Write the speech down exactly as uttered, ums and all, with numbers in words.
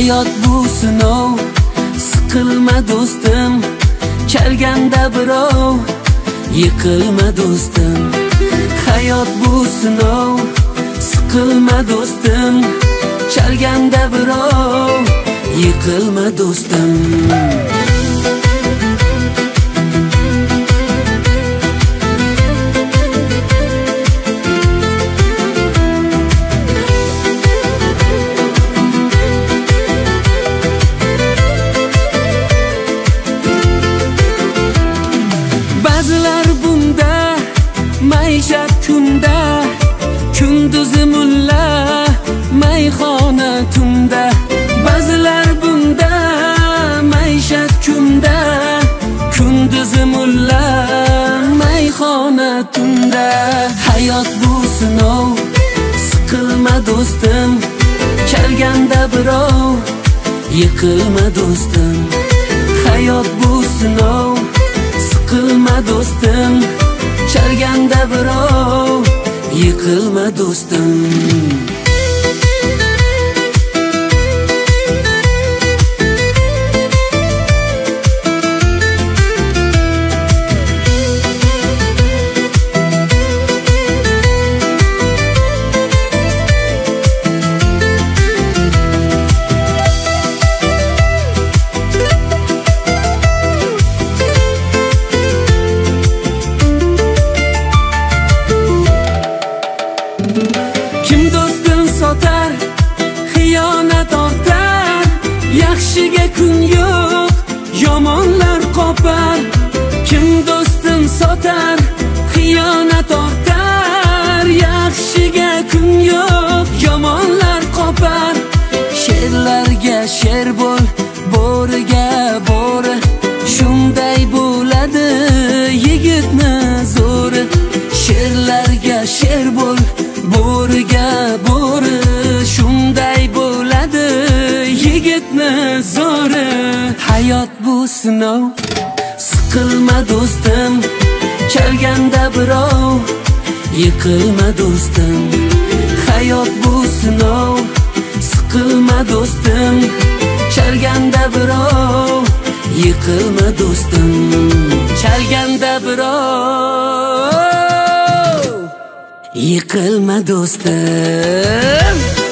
Hayot bu sinov, siqilma do'stim. Chalganda birov, yiqilma do'stim. Hayot bu sinov, siqilma do'stim. Chalganda birov, yiqilma do'stim. Ba'zilar bunda maishat kunda, kunduzi mulla mayxona tunda. Ba'zilar bunda maishat kunda, kunduzi mulla mayxona tunda. Hayot bu sinov, siqilma do'stim. Chalganda birov, yiqilma do'stim. Hayot bu sinov, siqilma do'stim. Chalganda birov, yiqilma do'stim. Kim do'stin sotar, xiyonat ortar. Yaxshiga kun yo'q, yomonlar qopar. Kim do'stin sotar, xiyonat ortar. Yaxshiga kun yo'q, yomonlar qopar. Sherlarga sher bo'l, bo'riga bo'ri. Shunday bo'ladi yigitni zo'ri. Sherlarga sher bo'l, bo'riga bo'ri. Shunday bo'ladi yigitni zo'ri. Hayot bu sinov, siqilma do'stim. Chalganda birov, yiqilma do'stim. Hayot bu sinov, siqilma do'stim. Chalganda birov, yiqilma do'stim. Chalganda birov, yiqilma do'stim.